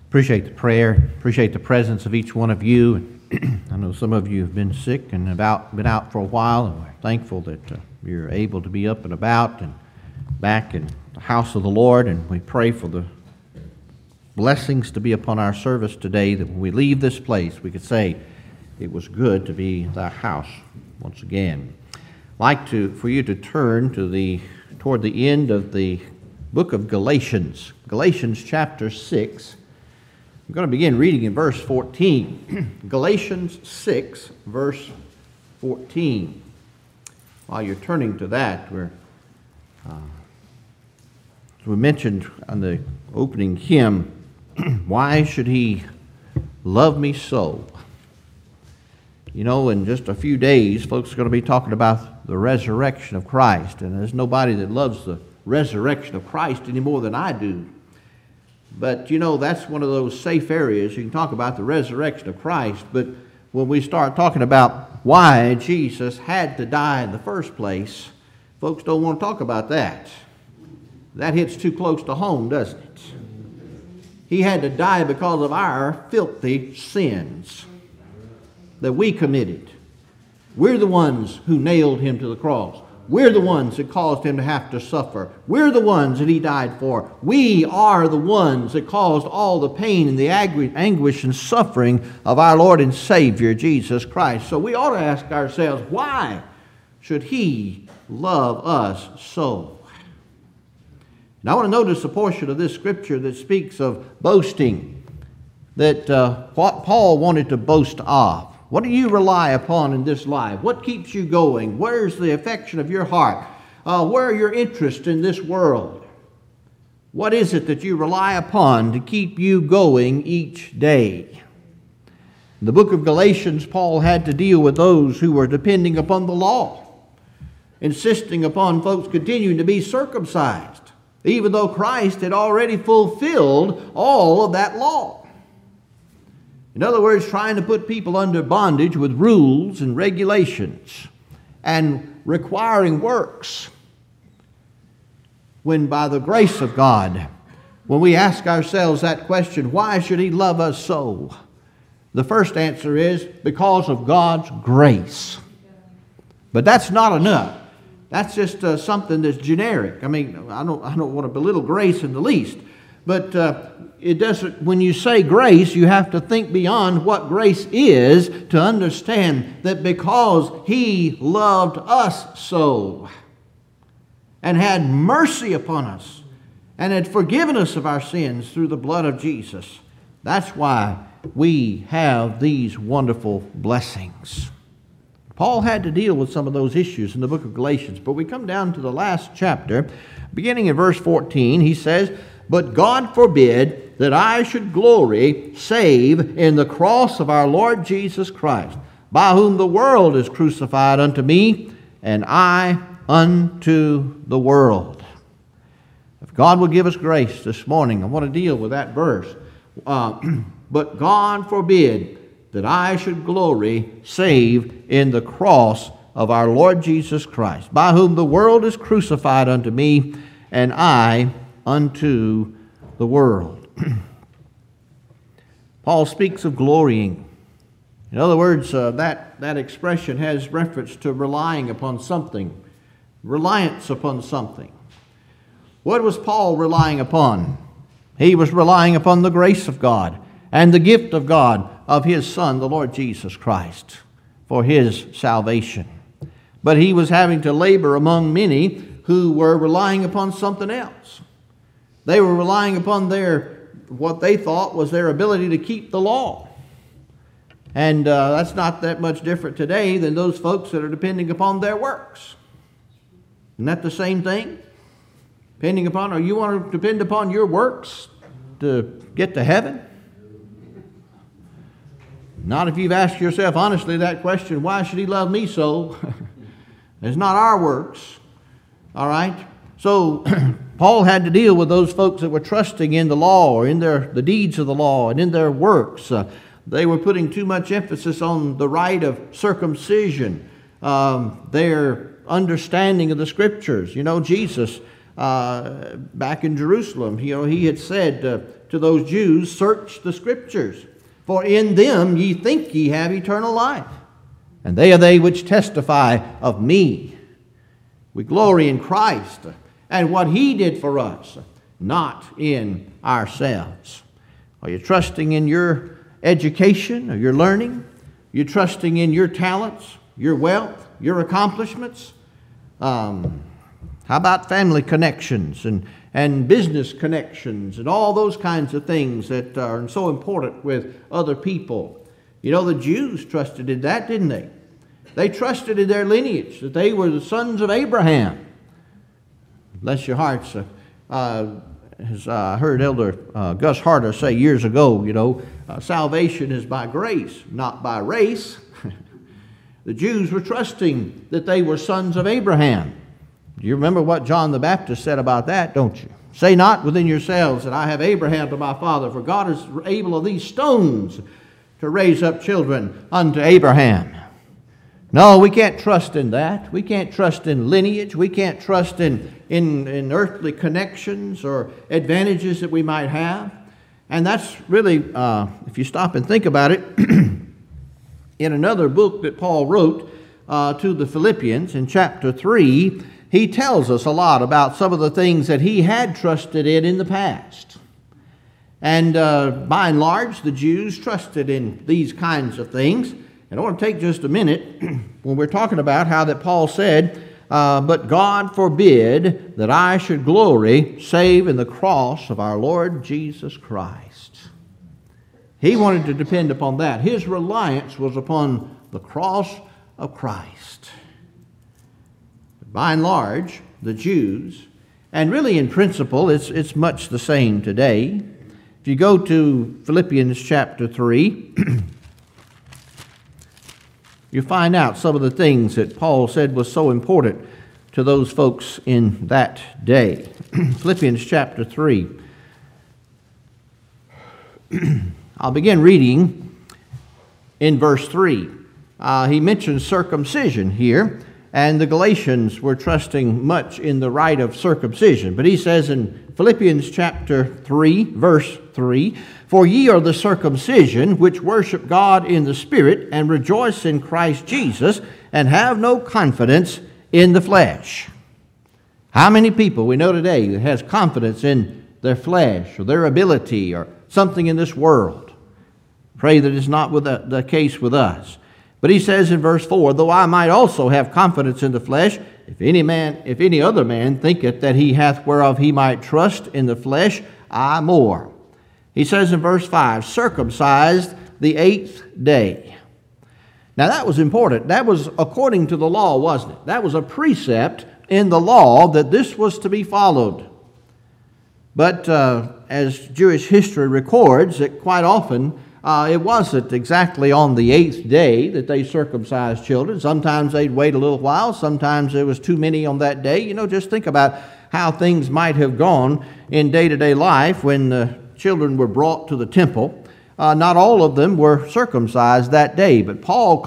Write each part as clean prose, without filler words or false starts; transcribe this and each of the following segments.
Appreciate the prayer. Appreciate the presence of each one of you. I know some of you have been sick and been out for a while, and we're thankful that you're able to be up and about and back in the house of the Lord. And we pray for the blessings to be upon our service today, that when we leave this place, we could say it was good to be in thy house once again. I'd like for you to turn toward the end of the book of Galatians, Galatians chapter 6. I'm going to begin reading in verse 14. Galatians 6, verse 14. While you're turning to that, as we mentioned on the opening hymn, why should he love me so? You know, in just a few days, folks are going to be talking about the resurrection of Christ, and there's nobody that loves the resurrection of Christ any more than I do. But, you know, that's one of those safe areas. You can talk about the resurrection of Christ, but when we start talking about why Jesus had to die in the first place, folks don't want to talk about that. That hits too close to home, doesn't it? He had to die because of our filthy sins that we committed. We're the ones who nailed him to the cross. We're the ones that caused him to have to suffer. We're the ones that he died for. We are the ones that caused all the pain and the anguish and suffering of our Lord and Savior, Jesus Christ. So we ought to ask ourselves, why should he love us so? Now I want to notice a portion of this scripture that speaks of boasting, that what Paul wanted to boast of. What do you rely upon in this life? What keeps you going? Where's the affection of your heart? Where are your interests in this world? What is it that you rely upon to keep you going each day? In the book of Galatians, Paul had to deal with those who were depending upon the law, insisting upon folks continuing to be circumcised, even though Christ had already fulfilled all of that law. In other words, trying to put people under bondage with rules and regulations and requiring works. When by the grace of God, when we ask ourselves that question, why should he love us so? The first answer is because of God's grace. But that's not enough. That's just something that's generic. I mean, I don't want to belittle grace in the least. But it doesn't. When you say grace, you have to think beyond what grace is to understand that because he loved us so and had mercy upon us and had forgiven us of our sins through the blood of Jesus, that's why we have these wonderful blessings. Paul had to deal with some of those issues in the book of Galatians, but we come down to the last chapter. Beginning in verse 14, he says, "But God forbid that I should glory save in the cross of our Lord Jesus Christ, by whom the world is crucified unto me, and I unto the world." If God will give us grace this morning, I want to deal with that verse. But God forbid that I should glory save in the cross of our Lord Jesus Christ, by whom the world is crucified unto me, and I unto the world. Paul speaks of glorying. In other words, that expression has reference to relying upon something, reliance upon something. What was Paul relying upon? He was relying upon the grace of God and the gift of God of his Son, the Lord Jesus Christ, for his salvation. But he was having to labor among many who were relying upon something else. They were relying upon what they thought was their ability to keep the law. And that's not that much different today than those folks that are depending upon their works. Isn't that the same thing? Or you want to depend upon your works to get to heaven? Not if you've asked yourself honestly that question, why should he love me so? It's not our works. All right? So Paul had to deal with those folks that were trusting in the law or in the deeds of the law and in their works. They were putting too much emphasis on the rite of circumcision, their understanding of the Scriptures. You know, Jesus back in Jerusalem. He had said to those Jews, "Search the Scriptures, for in them ye think ye have eternal life, and they are they which testify of me." We glory in Christ and what He did for us, not in ourselves. Are you trusting in your education or your learning? Are you trusting in your talents, your wealth, your accomplishments? How about family connections and business connections and all those kinds of things that are so important with other people? You know, the Jews trusted in that, didn't they? They trusted in their lineage, that they were the sons of Abraham. Bless your hearts. As I heard Elder Gus Harder say years ago, salvation is by grace, not by race. The Jews were trusting that they were sons of Abraham. Do you remember what John the Baptist said about that, don't you? "Say not within yourselves that I have Abraham to my father, for God is able of these stones to raise up children unto Abraham." No, we can't trust in that. We can't trust in lineage. We can't trust in earthly connections or advantages that we might have. And that's really, if you stop and think about it, in another book that Paul wrote to the Philippians in chapter 3, he tells us a lot about some of the things that he had trusted in the past. And by and large, the Jews trusted in these kinds of things. And I want to take just a minute when we're talking about how that Paul said, "But God forbid that I should glory save in the cross of our Lord Jesus Christ." He wanted to depend upon that. His reliance was upon the cross of Christ. By and large, the Jews, and really in principle, it's much the same today. If you go to Philippians chapter 3, you find out some of the things that Paul said was so important to those folks in that day. Philippians chapter 3. I'll begin reading in verse 3. He mentions circumcision here, and the Galatians were trusting much in the rite of circumcision. But he says in Philippians chapter 3, verse 3, "For ye are the circumcision which worship God in the Spirit, and rejoice in Christ Jesus, and have no confidence in the flesh." How many people we know today that has confidence in their flesh or their ability or something in this world? Pray that it's not the case with us. But he says in verse 4, "Though I might also have confidence in the flesh, if any other man thinketh that he hath whereof he might trust in the flesh, I more." He says in verse 5, "Circumcised the 8th day." Now that was important. That was according to the law, wasn't it? That was a precept in the law that this was to be followed. But as Jewish history records, that quite often it wasn't exactly on the 8th day that they circumcised children. Sometimes they'd wait a little while. Sometimes there was too many on that day. Just think about how things might have gone in day-to-day life when the children were brought to the temple. Not all of them were circumcised that day, but Paul's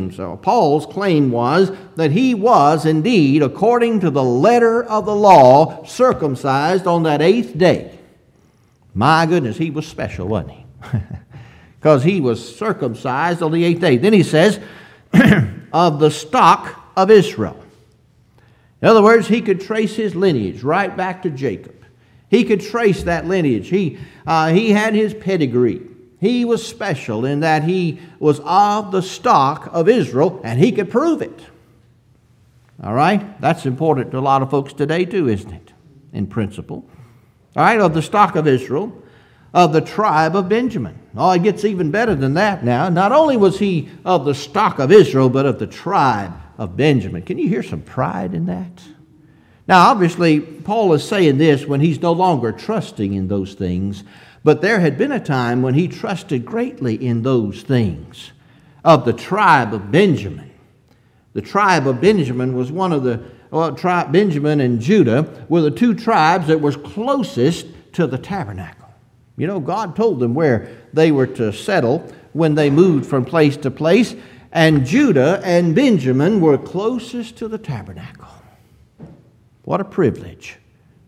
claim was that he was indeed, according to the letter of the law, circumcised on that 8th day. My goodness, he was special, wasn't he? Because he was circumcised on the 8th day. Then he says, "of the stock of Israel." In other words, he could trace his lineage right back to Jacob. He could trace that lineage. He had his pedigree. He was special in that he was of the stock of Israel, and he could prove it. All right? That's important to a lot of folks today too, isn't it? In principle. All right, of the stock of Israel, of the tribe of Benjamin. Oh, it gets even better than that now. Not only was he of the stock of Israel, but of the tribe of Benjamin. Can you hear some pride in that? Now, obviously, Paul is saying this when he's no longer trusting in those things, but there had been a time when he trusted greatly in those things. Of the tribe of Benjamin. The tribe of Benjamin was one of the, Benjamin and Judah were the two tribes that were closest to the tabernacle. God told them where they were to settle when they moved from place to place, and Judah and Benjamin were closest to the tabernacle. What a privilege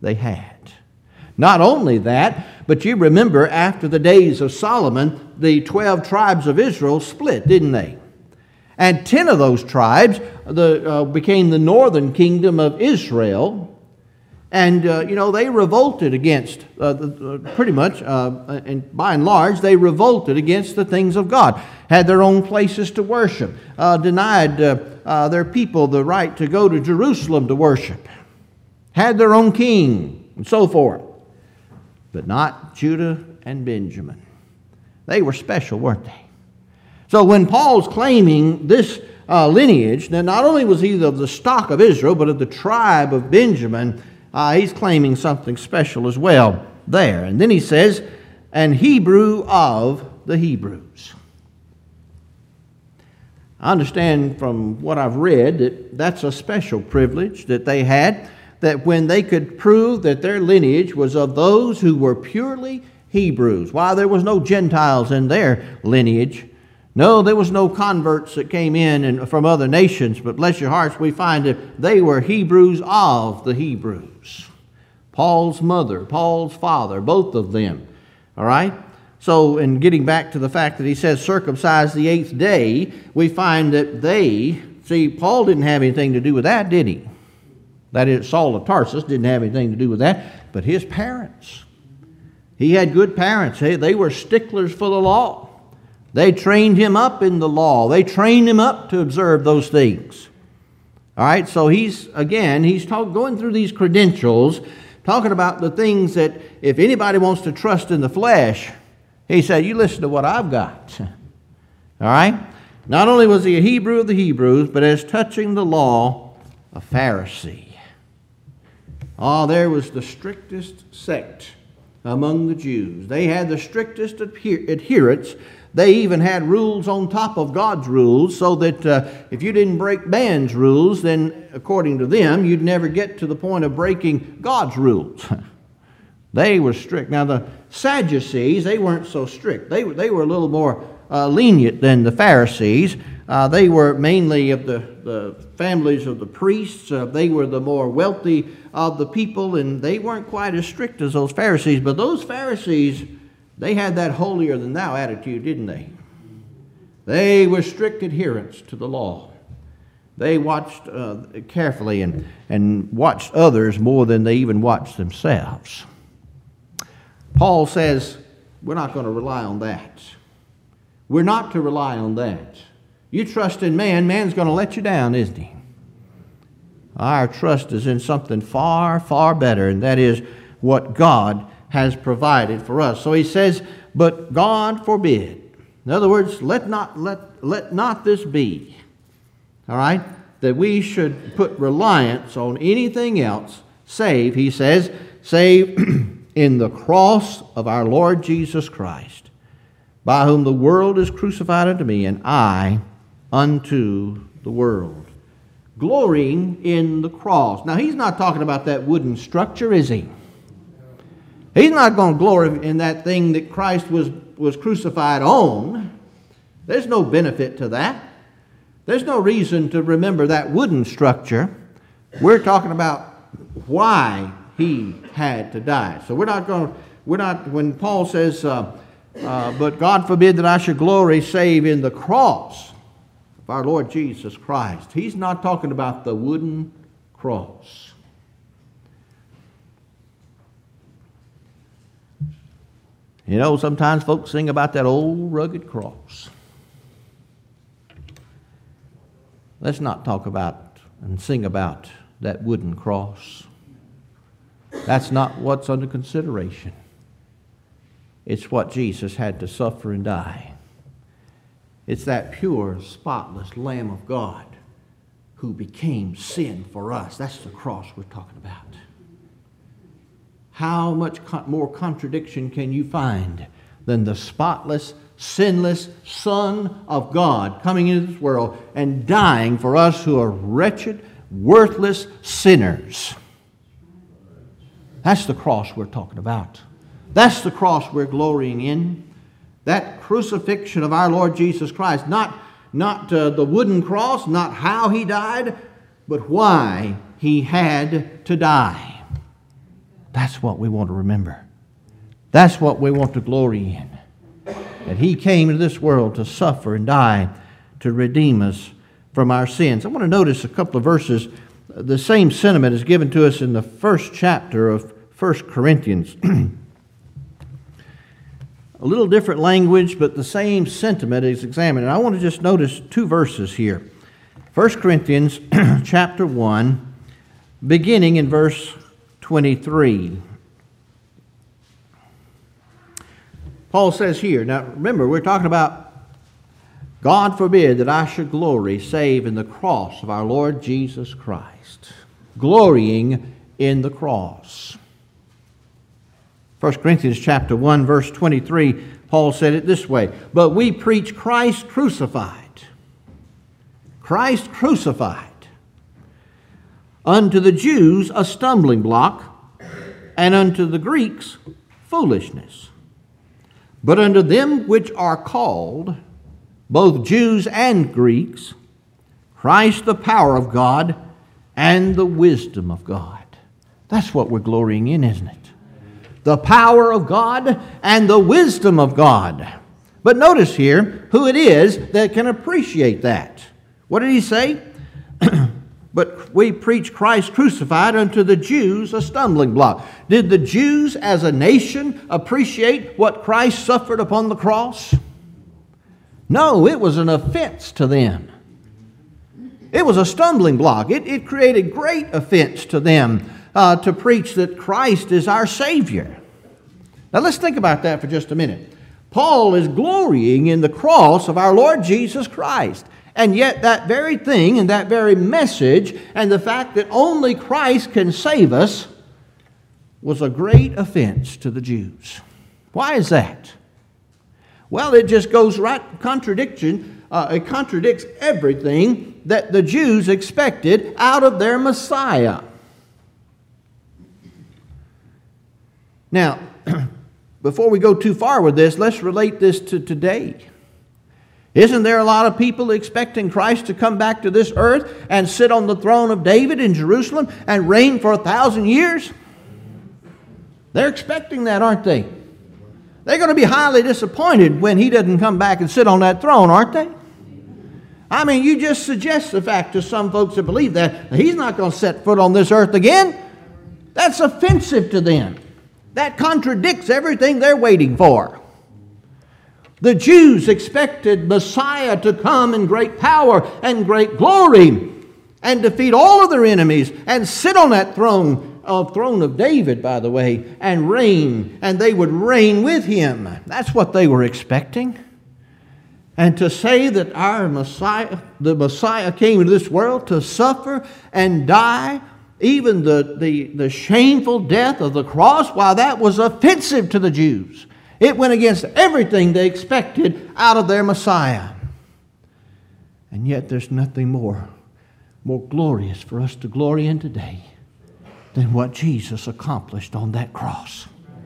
they had. Not only that, but you remember after the days of Solomon, the 12 tribes of Israel split, didn't they? And 10 of those tribes became the northern kingdom of Israel. And, they revolted against, pretty much, and by and large, they revolted against the things of God. Had their own places to worship. Denied their people the right to go to Jerusalem to worship. Had their own king, and so forth. But not Judah and Benjamin. They were special, weren't they? So when Paul's claiming this lineage, then not only was he of the stock of Israel, but of the tribe of Benjamin, he's claiming something special as well there. And then he says, an Hebrew of the Hebrews. I understand from what I've read that that's a special privilege that they had, that when they could prove that their lineage was of those who were purely Hebrews. Why, there was no Gentiles in their lineage. No, there was no converts that came in and from other nations, but bless your hearts, we find that they were Hebrews of the Hebrews. Paul's mother, Paul's father, both of them. All right? So, in getting back to the fact that he says circumcised the 8th day, we find that Paul didn't have anything to do with that, did he? That is, Saul of Tarsus didn't have anything to do with that, but his parents. He had good parents. They were sticklers for the law. They trained him up in the law. They trained him up to observe those things. All right, so he's going through these credentials, talking about the things that if anybody wants to trust in the flesh, he said, you listen to what I've got. All right? Not only was he a Hebrew of the Hebrews, but as touching the law, a Pharisee. Oh, there was the strictest sect among the Jews. They had the strictest adherents. They even had rules on top of God's rules, so that if you didn't break man's rules, then according to them, you'd never get to the point of breaking God's rules. They were strict. Now the Sadducees, they weren't so strict. They were a little more lenient than the Pharisees. They were mainly of the families of the priests. They were the more wealthy of the people, and they weren't quite as strict as those Pharisees. But those Pharisees, they had that holier-than-thou attitude, didn't they? They were strict adherents to the law. They watched carefully and watched others more than they even watched themselves. Paul says, we're not going to rely on that. We're not to rely on that. You trust in man, man's going to let you down, isn't he? Our trust is in something far, far better, and that is what God has provided for us. So he says, but God forbid. In other words, let not this be, all right, that we should put reliance on anything else, save, he says, save in the cross of our Lord Jesus Christ, by whom the world is crucified unto me, and I unto the world. Glorying in the cross. Now, he's not talking about that wooden structure, is he? He's not going to glory in that thing that Christ was crucified on. There's no benefit to that. There's no reason to remember that wooden structure. We're talking about why he had to die. So when Paul says, but God forbid that I should glory save in the cross of our Lord Jesus Christ. He's not talking about the wooden cross. You know, sometimes folks sing about that old rugged cross. Let's not talk about and sing about that wooden cross. That's not what's under consideration. It's what Jesus had to suffer and die. It's that pure, spotless Lamb of God who became sin for us. That's the cross we're talking about. How much more contradiction can you find than the spotless, sinless Son of God coming into this world and dying for us who are wretched, worthless sinners? That's the cross we're talking about. That's the cross we're glorying in. That crucifixion of our Lord Jesus Christ. Not the wooden cross, not how he died, but why he had to die. That's what we want to remember. That's what we want to glory in. That He came into this world to suffer and die to redeem us from our sins. I want to notice a couple of verses. The same sentiment is given to us in the first chapter of 1 Corinthians. A little different language, but the same sentiment is examined. And I want to just notice two verses here. 1 Corinthians chapter 1, beginning in verse 23. Paul says here, now remember, we're talking about God forbid that I should glory save in the cross of our Lord Jesus Christ. Glorying in the cross. 1 Corinthians chapter 1, verse 23, Paul said it this way, but we preach Christ crucified. Christ crucified. Unto the Jews a stumbling block, and unto the Greeks foolishness. But unto them which are called, both Jews and Greeks, Christ the power of God and the wisdom of God. That's what we're glorying in, isn't it? The power of God and the wisdom of God. But notice here who it is that can appreciate that. What did he say? But we preach Christ crucified, unto the Jews a stumbling block. Did the Jews as a nation appreciate what Christ suffered upon the cross? No, it was an offense to them. It was a stumbling block. It created great offense to them to preach that Christ is our Savior. Now let's think about that for just a minute. Paul is glorying in the cross of our Lord Jesus Christ. And yet that very thing and that very message and the fact that only Christ can save us was a great offense to the Jews. Why is that? Well, it just goes right contradiction. It contradicts everything that the Jews expected out of their Messiah. Now, before we go too far with this, let's relate this to today. Isn't there a lot of people expecting Christ to come back to this earth and sit on the throne of David in Jerusalem and reign for 1,000 years? They're expecting that, aren't they? They're going to be highly disappointed when He doesn't come back and sit on that throne, aren't they? I mean, you just suggest the fact to some folks that believe that He's not going to set foot on this earth again. That's offensive to them. That contradicts everything they're waiting for. The Jews expected Messiah to come in great power and great glory and defeat all of their enemies and sit on that throne of David, by the way, and reign, and they would reign with Him. That's what they were expecting. And to say that our Messiah, the Messiah came into this world to suffer and die, even the shameful death of the cross, while that was offensive to the Jews. It went against everything they expected out of their Messiah. And yet there's nothing more glorious for us to glory in today than what Jesus accomplished on that cross.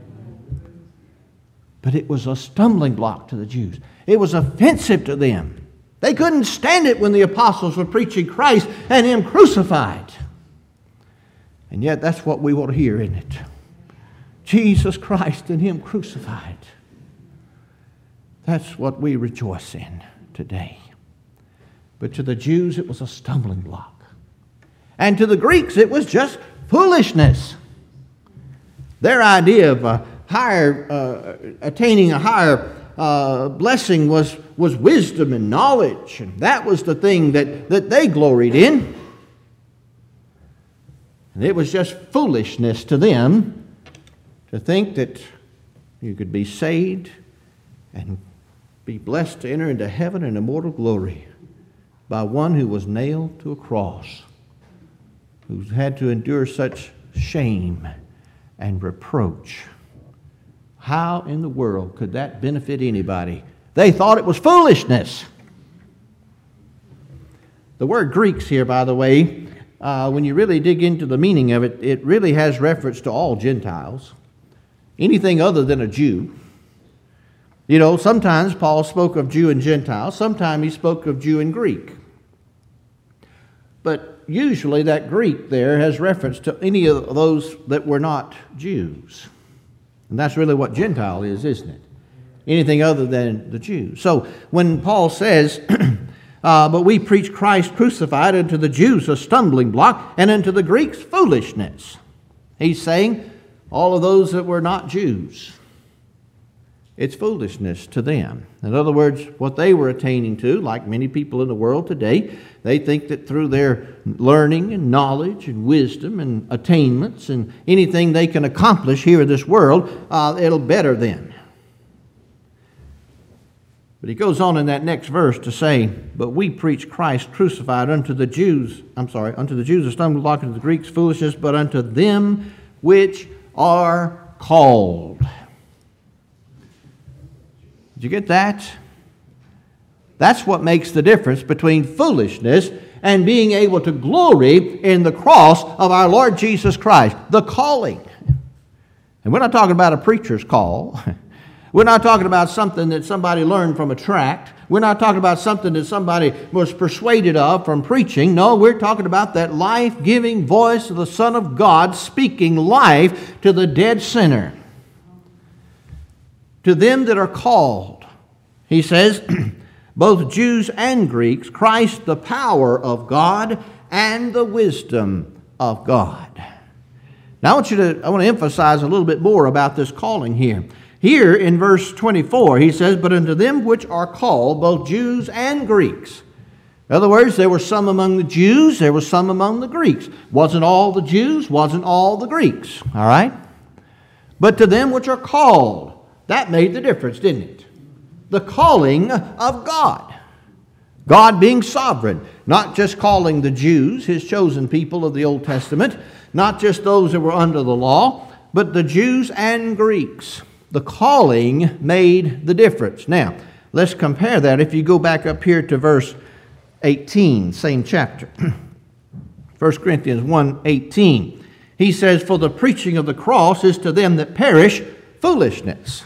But it was a stumbling block to the Jews. It was offensive to them. They couldn't stand it when the apostles were preaching Christ and Him crucified. And yet that's what we want to hear, isn't it? Jesus Christ and Him crucified. That's what we rejoice in today. But to the Jews it was a stumbling block. And to the Greeks it was just foolishness. Their idea of attaining a higher blessing was wisdom and knowledge. And that was the thing that they gloried in. And it was just foolishness to them to think that you could be saved and be blessed to enter into heaven and immortal glory by one who was nailed to a cross, who had to endure such shame and reproach. How in the world could that benefit anybody? They thought it was foolishness. The word Greeks here, by the way, when you really dig into the meaning of it, it really has reference to all Gentiles. Anything other than a Jew. You know, sometimes Paul spoke of Jew and Gentile. Sometimes he spoke of Jew and Greek. But usually that Greek there has reference to any of those that were not Jews. And that's really what Gentile is, isn't it? Anything other than the Jews. So when Paul says, but we preach Christ crucified, unto the Jews a stumbling block, and unto the Greeks foolishness. He's saying all of those that were not Jews, it's foolishness to them. In other words, what they were attaining to, like many people in the world today, they think that through their learning and knowledge and wisdom and attainments and anything they can accomplish here in this world, it'll better them. But he goes on in that next verse to say, but we preach Christ crucified, unto the Jews a stumbling block, unto the Greeks foolishness, but unto them which are called. Did you get that? That's what makes the difference between foolishness and being able to glory in the cross of our Lord Jesus Christ, the calling. And we're not talking about a preacher's call. We're not talking about something that somebody learned from a tract. We're not talking about something that somebody was persuaded of from preaching. No, we're talking about that life-giving voice of the Son of God speaking life to the dead sinner. To them that are called, he says, both Jews and Greeks, Christ the power of God and the wisdom of God. Now I want to emphasize a little bit more about this calling here. Here in verse 24, he says, but unto them which are called, both Jews and Greeks. In other words, there were some among the Jews, there were some among the Greeks. Wasn't all the Jews, wasn't all the Greeks. All right? But to them which are called, that made the difference, didn't it? The calling of God. God being sovereign, not just calling the Jews, his chosen people of the Old Testament, not just those that were under the law, but the Jews and Greeks. The calling made the difference. Now, let's compare that. If you go back up here to verse 18, same chapter. 1 Corinthians 1:18. He says, for the preaching of the cross is to them that perish foolishness.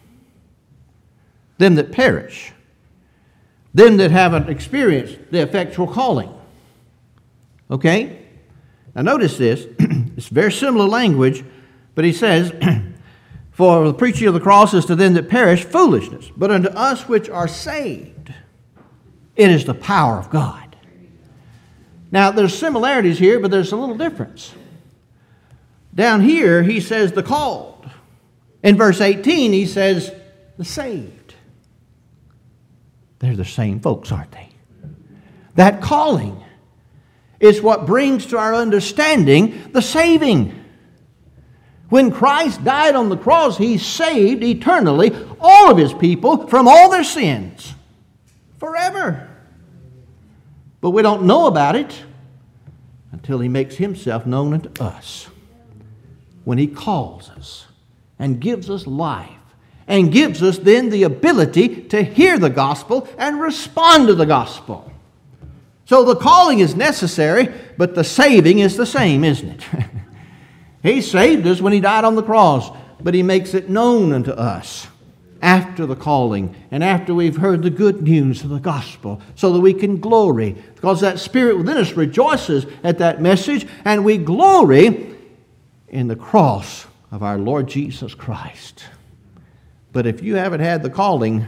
Them that perish. Them that haven't experienced the effectual calling. Okay? Now notice this. It's very similar language, but he says, for the preaching of the cross is to them that perish foolishness, but unto us which are saved, it is the power of God. Now, there's similarities here, but there's a little difference. Down here, he says the called. In verse 18, he says the saved. They're the same folks, aren't they? That calling is what brings to our understanding the saving. When Christ died on the cross, he saved eternally all of his people from all their sins forever. But we don't know about it until he makes himself known unto us. When he calls us and gives us life and gives us then the ability to hear the gospel and respond to the gospel. So the calling is necessary, but the saving is the same, isn't it? He saved us when he died on the cross, but he makes it known unto us after the calling and after we've heard the good news of the gospel so that we can glory, because that Spirit within us rejoices at that message, and we glory in the cross of our Lord Jesus Christ. But if you haven't had the calling,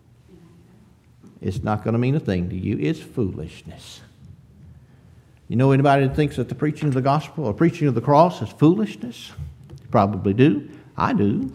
it's not going to mean a thing to you. It's foolishness. You know anybody that thinks that the preaching of the gospel or preaching of the cross is foolishness? You probably do. I do.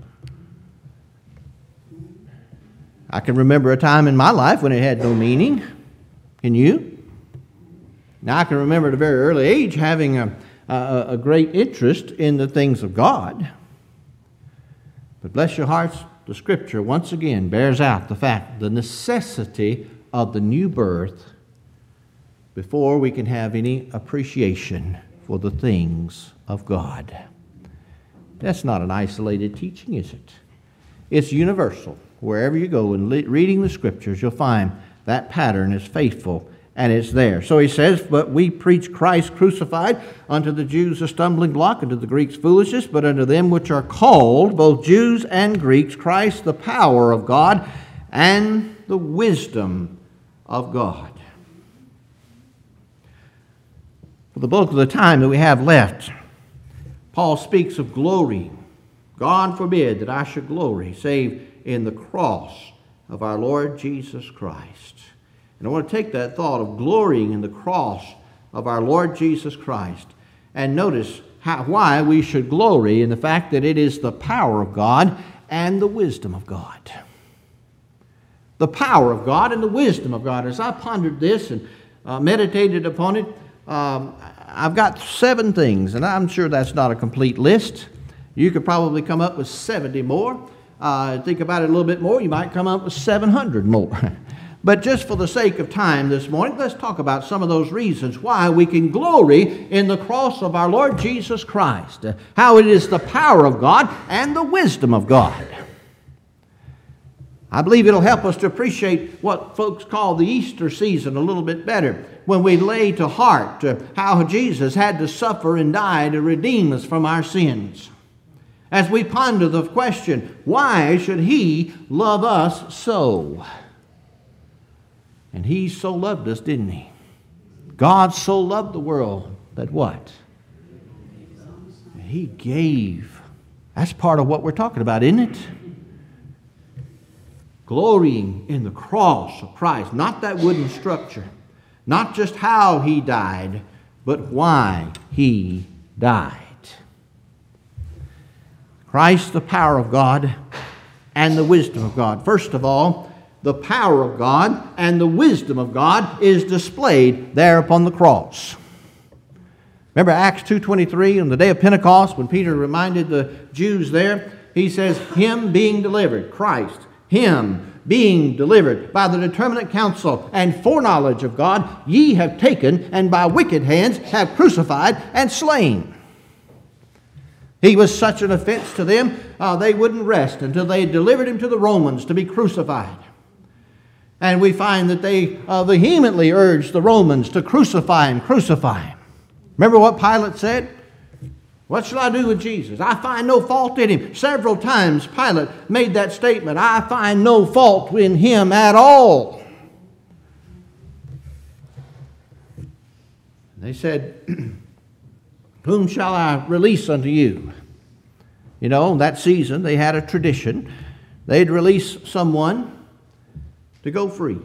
I can remember a time in my life when it had no meaning. Can you? Now I can remember at a very early age having a great interest in the things of God. But bless your hearts, the Scripture once again bears out the fact, the necessity of the new birth before we can have any appreciation for the things of God. That's not an isolated teaching, is it? It's universal. Wherever you go and reading the Scriptures, you'll find that pattern is faithful and it's there. So he says, but we preach Christ crucified, unto the Jews a stumbling block, unto the Greeks foolishness, but unto them which are called, both Jews and Greeks, Christ the power of God and the wisdom of God. For the bulk of the time that we have left, Paul speaks of glory. God forbid that I should glory, save in the cross of our Lord Jesus Christ. And I want to take that thought of glorying in the cross of our Lord Jesus Christ and notice why we should glory in the fact that it is the power of God and the wisdom of God. The power of God and the wisdom of God. As I pondered this and meditated upon it, I've got 7 things, and I'm sure that's not a complete list. You could probably come up with 70 more. Think about it a little bit more, you might come up with 700 more. But just for the sake of time this morning, let's talk about some of those reasons why we can glory in the cross of our Lord Jesus Christ. How it is the power of God and the wisdom of God. I believe it'll help us to appreciate what folks call the Easter season a little bit better when we lay to heart how Jesus had to suffer and die to redeem us from our sins. As we ponder the question, why should He love us so? And He so loved us, didn't He? God so loved the world that what? He gave. That's part of what we're talking about, isn't it? Glorying in the cross of Christ, not that wooden structure, not just how He died, but why He died. Christ, the power of God and the wisdom of God. First of all, the power of God and the wisdom of God is displayed there upon the cross. Remember Acts 2:23 on the day of Pentecost when Peter reminded the Jews there, he says, Him being delivered, Christ, Him being delivered by the determinate counsel and foreknowledge of God, ye have taken and by wicked hands have crucified and slain. He was such an offense to them, they wouldn't rest until they had delivered Him to the Romans to be crucified. And we find that they vehemently urged the Romans to crucify Him, crucify Him. Remember what Pilate said? What shall I do with Jesus? I find no fault in Him. Several times Pilate made that statement, I find no fault in Him at all. They said, whom shall I release unto you? You know, that season they had a tradition. They'd release someone to go free.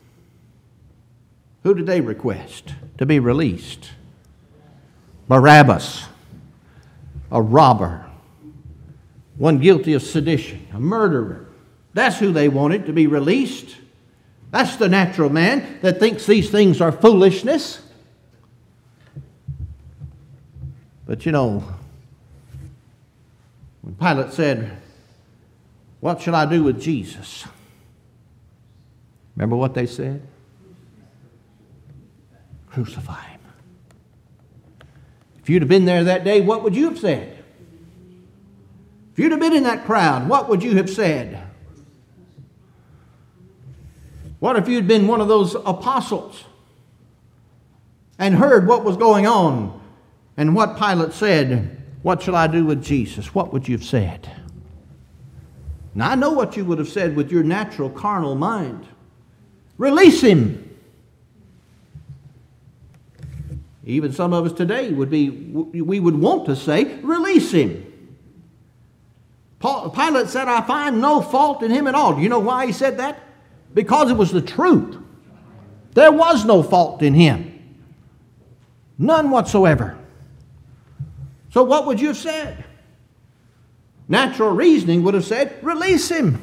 Who did they request to be released? Barabbas, a robber, one guilty of sedition, a murderer. That's who they wanted to be released. That's the natural man that thinks these things are foolishness. But you know, when Pilate said, what shall I do with Jesus? Remember what they said? Crucify Him. If you'd have been there that day, what would you have said? If you'd have been in that crowd, what would you have said? What if you'd been one of those apostles and heard what was going on and what Pilate said, what shall I do with Jesus? What would you have said? Now I know what you would have said with your natural carnal mind. Release Him. Even some of us today we would want to say, release Him. Pilate said, I find no fault in Him at all. Do you know why he said that? Because it was the truth. There was no fault in Him. None whatsoever. So what would you have said? Natural reasoning would have said, release Him.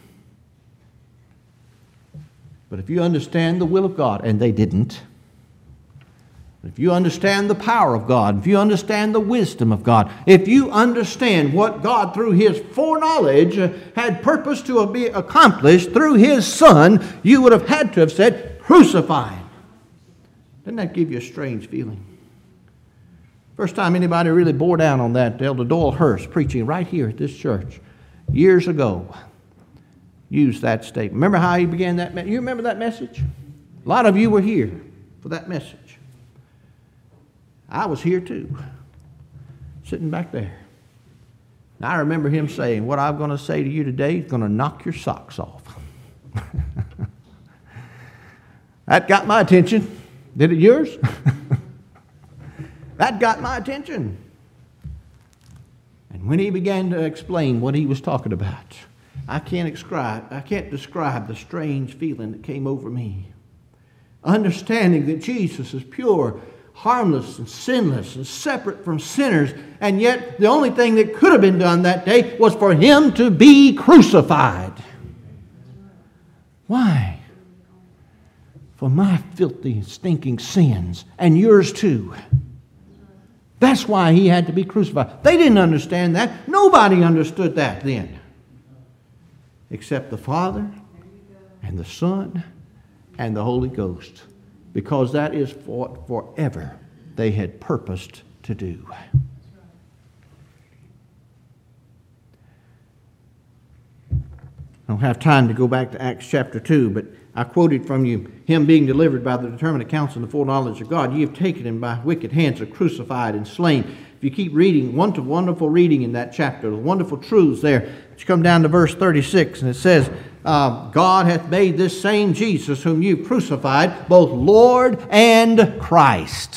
But if you understand the will of God, and they didn't, if you understand the power of God, if you understand the wisdom of God, if you understand what God through His foreknowledge had purposed to be accomplished through His Son, you would have had to have said, crucify Him. Doesn't that give you a strange feeling? First time anybody really bore down on that, Elder Doyle Hurst, preaching right here at this church years ago, used that statement. Remember how he began that? You remember that message? A lot of you were here for that message. I was here too, sitting back there. And I remember him saying, what I'm going to say to you today is going to knock your socks off. That got my attention. Did it yours? That got my attention. And when he began to explain what he was talking about, I can't describe the strange feeling that came over me. Understanding that Jesus is pure, harmless, and sinless, and separate from sinners, and yet the only thing that could have been done that day was for him to be crucified. Why? For my filthy, stinking sins, and yours too. That's why he had to be crucified. They didn't understand that. Nobody understood that then, except the Father and the Son and the Holy Ghost, because that is what forever they had purposed to do. I don't have time to go back to Acts chapter 2, but I quoted from you, him being delivered by the determinate counsel and the foreknowledge of God. Ye have taken him by wicked hands, and crucified and slain. If you keep reading, wonderful reading in that chapter, the wonderful truths there. You come down to verse 36, and it says, God hath made this same Jesus, whom you crucified, both Lord and Christ.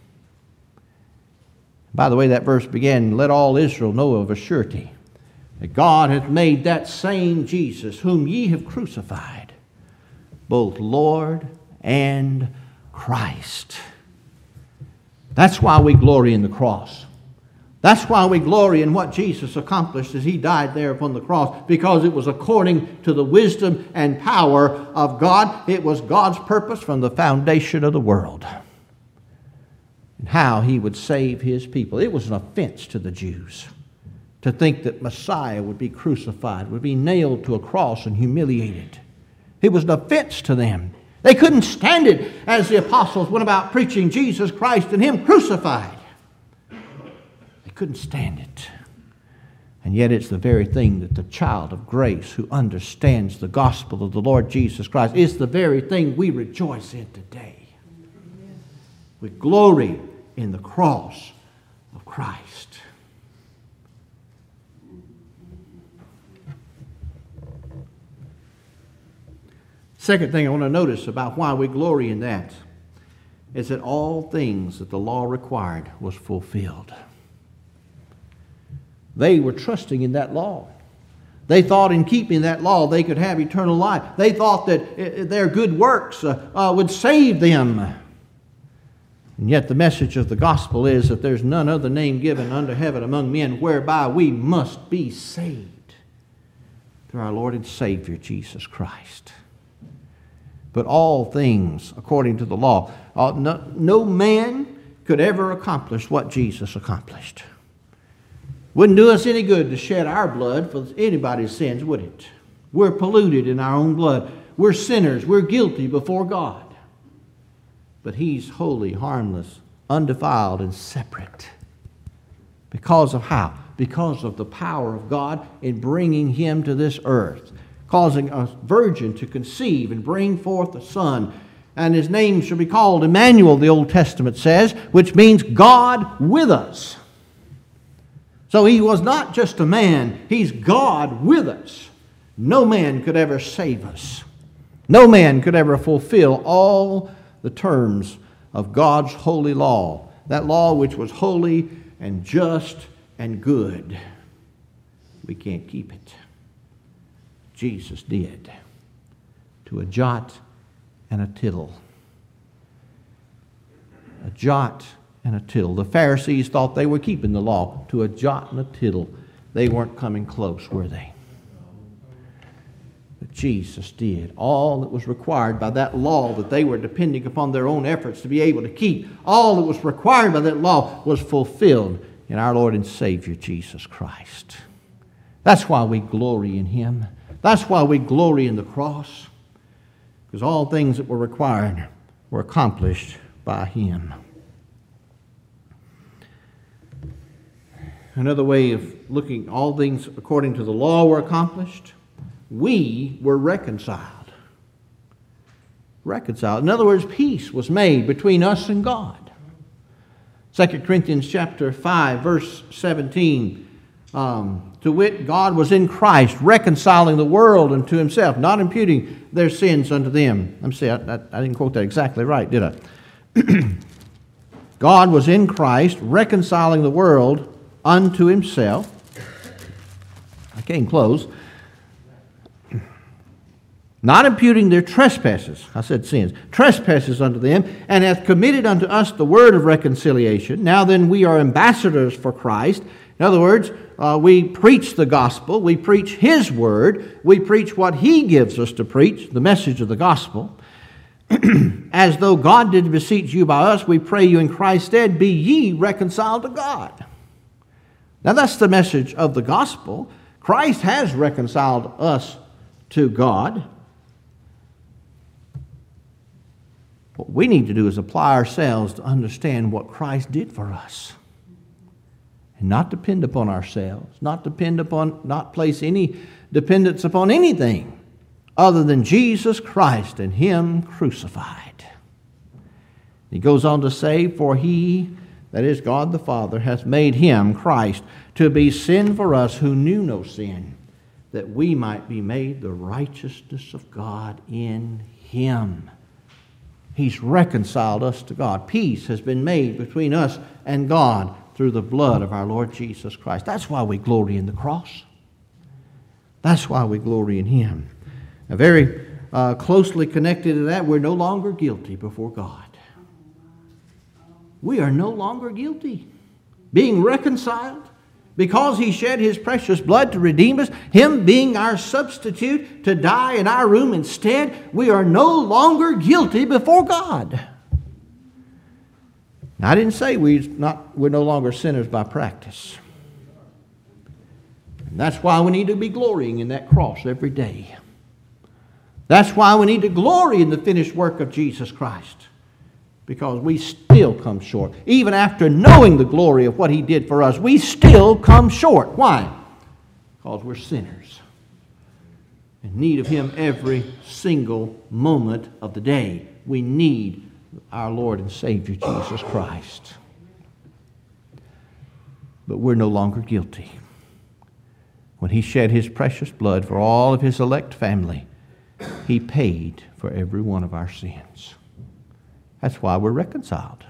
By the way, that verse began, let all Israel know of a surety that God hath made that same Jesus, whom ye have crucified, both Lord and Christ. That's why we glory in the cross. That's why we glory in what Jesus accomplished as he died there upon the cross, because it was according to the wisdom and power of God. It was God's purpose from the foundation of the world, and how he would save his people. It was an offense to the Jews to think that Messiah would be crucified, would be nailed to a cross and humiliated. It was an offense to them. They couldn't stand it as the apostles went about preaching Jesus Christ and him crucified. They couldn't stand it. And yet it's the very thing that the child of grace who understands the gospel of the Lord Jesus Christ, is the very thing we rejoice in today. We glory in the cross of Christ. Second thing I want to notice about why we glory in that is that all things that the law required was fulfilled. They were trusting in that law. They thought in keeping that law they could have eternal life. They thought that their good works would save them. And yet the message of the gospel is that there's none other name given under heaven among men whereby we must be saved, through our Lord and Savior Jesus Christ. But all things according to the law. No man could ever accomplish what Jesus accomplished. Wouldn't do us any good to shed our blood for anybody's sins, would it? We're polluted in our own blood. We're sinners. We're guilty before God. But he's holy, harmless, undefiled, and separate. Because of how? Because of the power of God in bringing him to this earth, causing a virgin to conceive and bring forth a son. And his name shall be called Emmanuel, the Old Testament says, which means God with us. So he was not just a man, he's God with us. No man could ever save us. No man could ever fulfill all the terms of God's holy law. That law which was holy and just and good. We can't keep it. Jesus did, to a jot and a tittle. A jot and a tittle. The Pharisees thought they were keeping the law to a jot and a tittle. They weren't coming close, were they? But Jesus did all that was required by that law that they were depending upon their own efforts to be able to keep. All that was required by that law was fulfilled in our Lord and Savior Jesus Christ. That's why we glory in him. That's why we glory in the cross, because all things that were required were accomplished by him. Another way of looking, all things according to the law were accomplished. We were reconciled. Reconciled. In other words, peace was made between us and God. 2 Corinthians chapter 5, verse 17. To wit, God was in Christ, reconciling the world unto himself, not imputing their sins unto them. Let me see, I didn't quote that exactly right, did I? God was in Christ, reconciling the world unto himself. I can't close. Not imputing their trespasses, I said sins, trespasses unto them, and hath committed unto us the word of reconciliation. Now then we are ambassadors for Christ. In other words, we preach the gospel, we preach his word, we preach what he gives us to preach, the message of the gospel. As though God did beseech you by us, we pray you in Christ's stead, be ye reconciled to God. Now that's the message of the gospel. Christ has reconciled us to God. What we need to do is apply ourselves to understand what Christ did for us. And not depend upon ourselves, not place any dependence upon anything other than Jesus Christ and him crucified. He goes on to say, for he, that is God the Father, hath made him, Christ, to be sin for us who knew no sin, that we might be made the righteousness of God in him. He's reconciled us to God. Peace has been made between us and God through the blood of our Lord Jesus Christ. That's why we glory in the cross. That's why we glory in him. Now, very closely connected to that, we're no longer guilty before God. We are no longer guilty. Being reconciled, because he shed his precious blood to redeem us, him being our substitute to die in our room instead, we are no longer guilty before God. Now, I didn't say we're no longer sinners by practice. And that's why we need to be glorying in that cross every day. That's why we need to glory in the finished work of Jesus Christ. Because we still come short. Even after knowing the glory of what he did for us, we still come short. Why? Because we're sinners. In need of him every single moment of the day. We need our Lord and Savior Jesus Christ. But we're no longer guilty. When he shed his precious blood for all of his elect family, he paid for every one of our sins. That's why we're reconciled.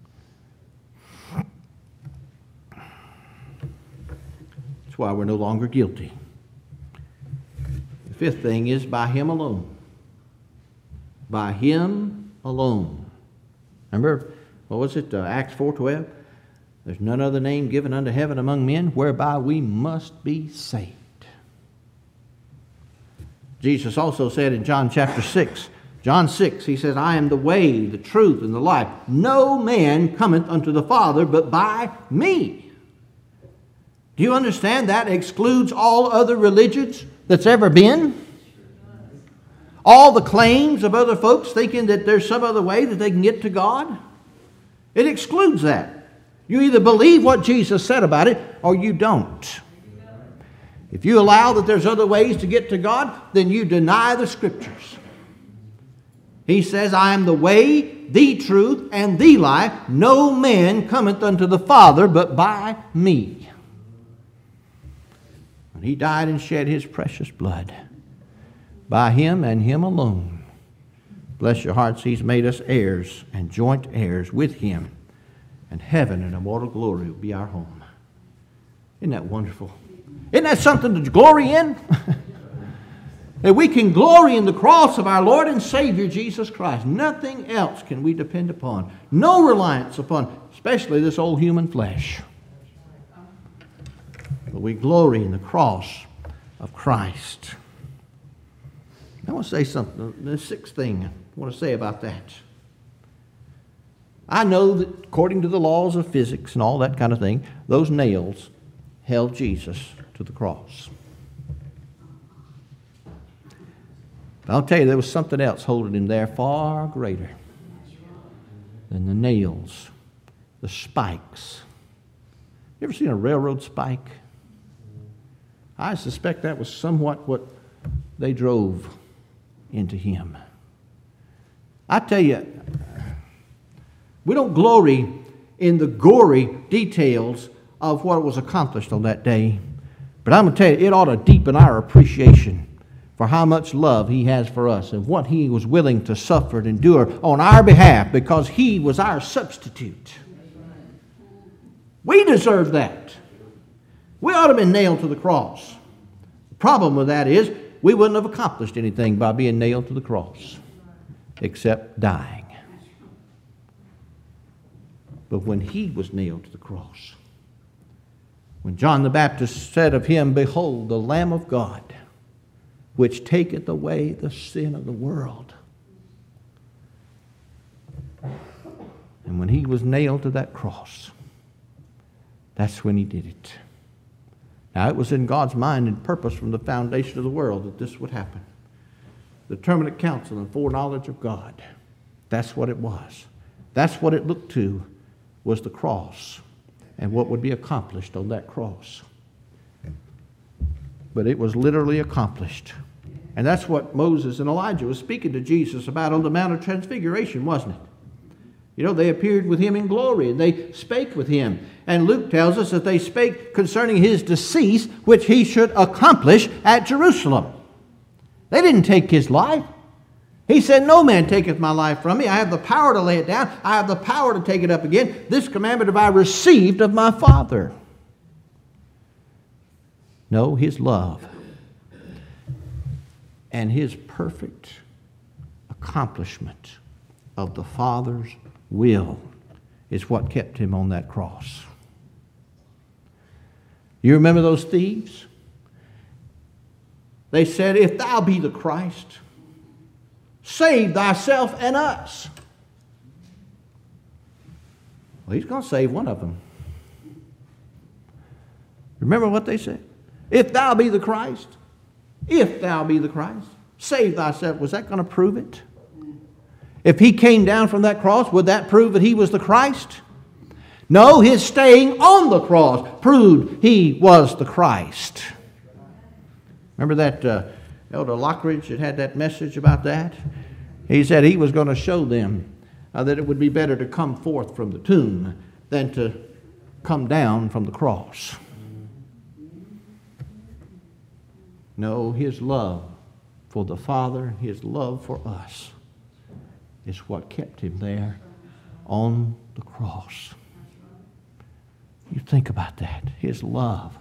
That's why we're no longer guilty. The fifth thing is by him alone. By him alone. Remember, what was it, Acts 4:12? There's none other name given unto heaven among men whereby we must be saved. Jesus also said in John chapter 6, John 6, he says, I am the way, the truth, and the life. No man cometh unto the Father but by me. Do you understand that excludes all other religions that's ever been? All the claims of other folks thinking that there's some other way that they can get to God? It excludes that. You either believe what Jesus said about it or you don't. If you allow that there's other ways to get to God, then you deny the Scriptures. He says, I am the way, the truth, and the life. No man cometh unto the Father but by me. And he died and shed his precious blood. By him and him alone. Bless your hearts, he's made us heirs and joint heirs with him. And heaven and immortal glory will be our home. Isn't that wonderful? Isn't that something to glory in? That we can glory in the cross of our Lord and Savior Jesus Christ. Nothing else can we depend upon. No reliance upon, especially this old human flesh. But we glory in the cross of Christ. I want to say something. The sixth thing I want to say about that. I know that according to the laws of physics and all that kind of thing, those nails held Jesus to the cross. But I'll tell you, there was something else holding him there far greater than the nails, the spikes. You ever seen a railroad spike? I suspect that was somewhat what they drove into him. I tell you, we don't glory in the gory details of what was accomplished on that day. But I'm going to tell you, it ought to deepen our appreciation for how much love he has for us and what he was willing to suffer and endure on our behalf because he was our substitute. We deserve that. We ought to have been nailed to the cross. The problem with that is we wouldn't have accomplished anything by being nailed to the cross except dying. But when he was nailed to the cross, when John the Baptist said of him, "Behold, the Lamb of God, which taketh away the sin of the world." And when he was nailed to that cross, that's when he did it. Now, it was in God's mind and purpose from the foundation of the world that this would happen. The determinate counsel and foreknowledge of God. That's what it was. That's what it looked to, was the cross and what would be accomplished on that cross. But it was literally accomplished. And that's what Moses and Elijah was speaking to Jesus about on the Mount of Transfiguration, wasn't it? You know, they appeared with him in glory, and they spake with him. And Luke tells us that they spake concerning his decease, which he should accomplish at Jerusalem. They didn't take his life. He said, "No man taketh my life from me. I have the power to lay it down. I have the power to take it up again. This commandment have I received of my Father." No, his love and his perfect accomplishment of the Father's will is what kept him on that cross. You remember those thieves? They said, "If thou be the Christ, save thyself and us." Well, he's going to save one of them. Remember what they said? "If thou be the Christ, if thou be the Christ, save thyself." Was that going to prove it? If he came down from that cross, would that prove that he was the Christ? No, his staying on the cross proved he was the Christ. Remember that Elder Lockridge that had that message about that? He said he was going to show them that it would be better to come forth from the tomb than to come down from the cross. No, his love for the Father, his love for us, is what kept him there on the cross. You think about that. His love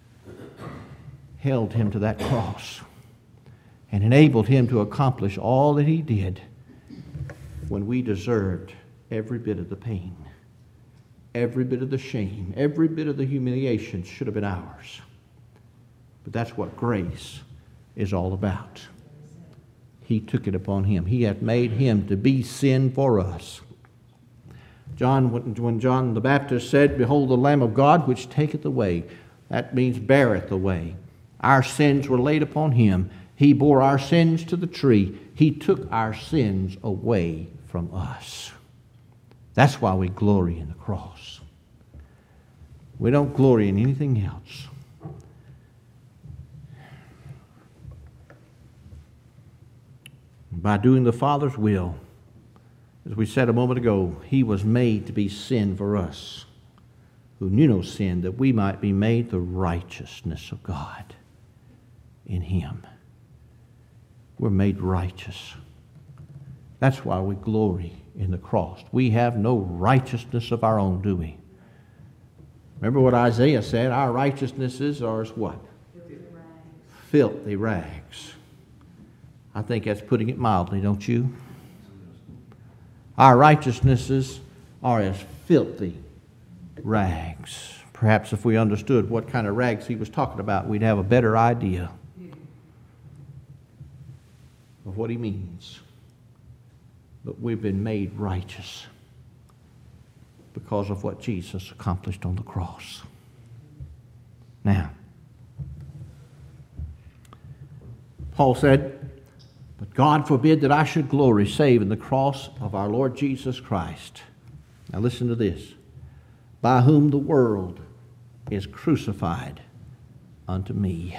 held him to that cross and enabled him to accomplish all that he did when we deserved every bit of the pain, every bit of the shame, every bit of the humiliation should have been ours. But that's what grace is all about. He took it upon him. He hath made him to be sin for us. When John the Baptist said, "Behold the Lamb of God, which taketh away," that means beareth away. Our sins were laid upon him. He bore our sins to the tree. He took our sins away from us. That's why we glory in the cross. We don't glory in anything else. By doing the Father's will, as we said a moment ago, he was made to be sin for us, who knew no sin, that we might be made the righteousness of God in him. We're made righteous. That's why we glory in the cross. We have no righteousness of our own, do we? Remember what Isaiah said? Our righteousnesses are as what? Filthy rags. I think that's putting it mildly, don't you? Our righteousnesses are as filthy rags. Perhaps if we understood what kind of rags he was talking about, we'd have a better idea of what he means. But we've been made righteous because of what Jesus accomplished on the cross. Now, Paul said, "But God forbid that I should glory save in the cross of our Lord Jesus Christ." Now listen to this. "By whom the world is crucified unto me."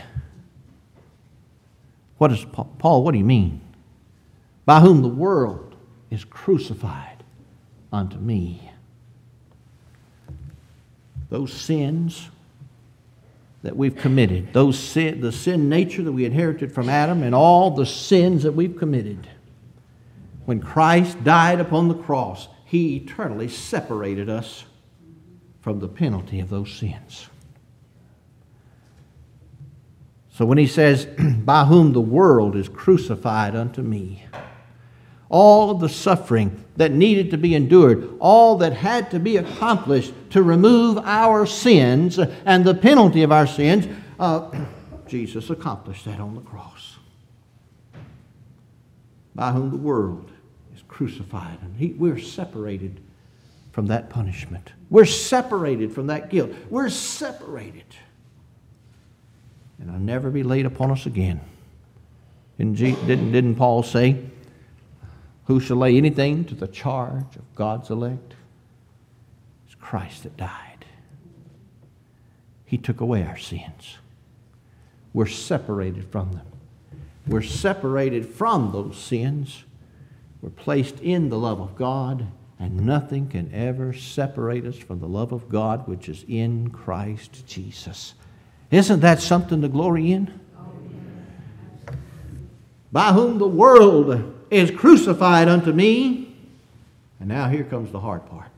What does Paul, what do you mean? By whom the world is crucified unto me. Those sins that we've committed, the sin nature that we inherited from Adam, and all the sins that we've committed. When Christ died upon the cross, he eternally separated us from the penalty of those sins. So when he says, by whom the world is crucified unto me, all of the suffering that needed to be endured, all that had to be accomplished to remove our sins and the penalty of our sins, Jesus accomplished that on the cross. By whom the world is crucified. And we're separated from that punishment. We're separated from that guilt. We're separated. And it'll never be laid upon us again. Didn't Paul say, who shall lay anything to the charge of God's elect? It's Christ that died. He took away our sins. We're separated from them. We're separated from those sins. We're placed in the love of God, and nothing can ever separate us from the love of God which is in Christ Jesus. Isn't that something to glory in? By whom the world is crucified unto me. And now here comes the hard part.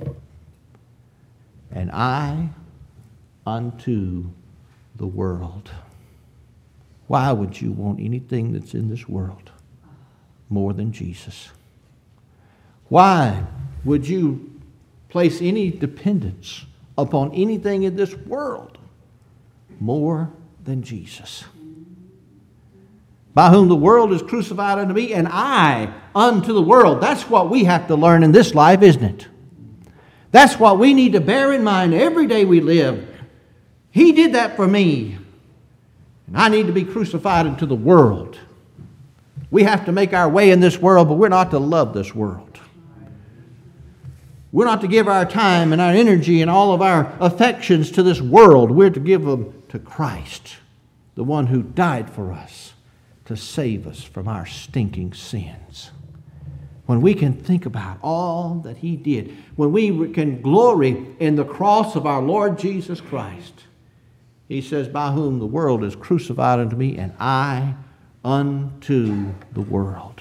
And I unto the world. Why would you want anything that's in this world more than Jesus? Why would you place any dependence upon anything in this world more than Jesus? By whom the world is crucified unto me, and I unto the world. That's what we have to learn in this life, isn't it? That's what we need to bear in mind every day we live. He did that for me, and I need to be crucified unto the world. We have to make our way in this world, but we're not to love this world. We're not to give our time and our energy and all of our affections to this world. We're to give them to Christ, the one who died for us to save us from our stinking sins. When we can think about all that He did, when we can glory in the cross of our Lord Jesus Christ, He says, by whom the world is crucified unto me, and I unto the world.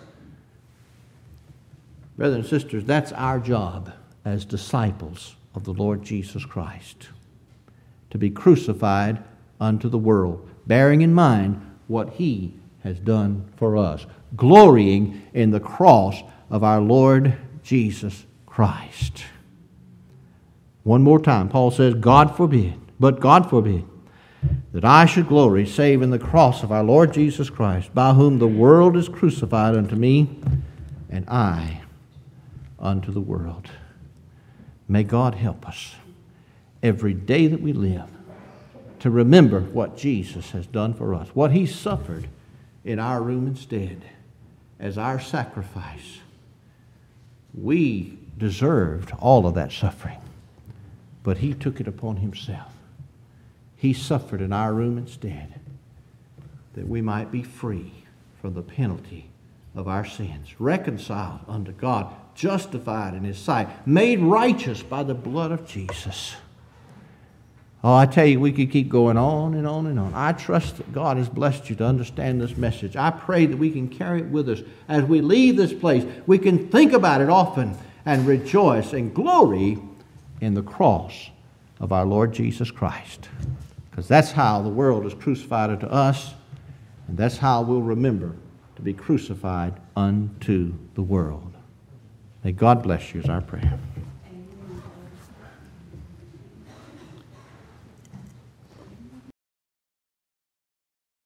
Brothers and sisters, that's our job as disciples of the Lord Jesus Christ, to be crucified unto the world, bearing in mind what He has done for us, glorying in the cross of our Lord Jesus Christ. One more time, Paul says, God forbid, but God forbid, that I should glory save in the cross of our Lord Jesus Christ, by whom the world is crucified unto me, and I unto the world. May God help us every day that we live to remember what Jesus has done for us, what He suffered in our room instead as our sacrifice. We deserved all of that suffering, but He took it upon Himself. He suffered in our room instead, that we might be free from the penalty of our sins, reconciled unto God, justified in His sight, made righteous by the blood of Jesus. Oh, I tell you, we could keep going on and on and on. I trust that God has blessed you to understand this message. I pray that we can carry it with us as we leave this place. We can think about it often and rejoice and glory in the cross of our Lord Jesus Christ. Because that's how the world is crucified unto us, and that's how we'll remember to be crucified unto the world. May God bless you is our prayer.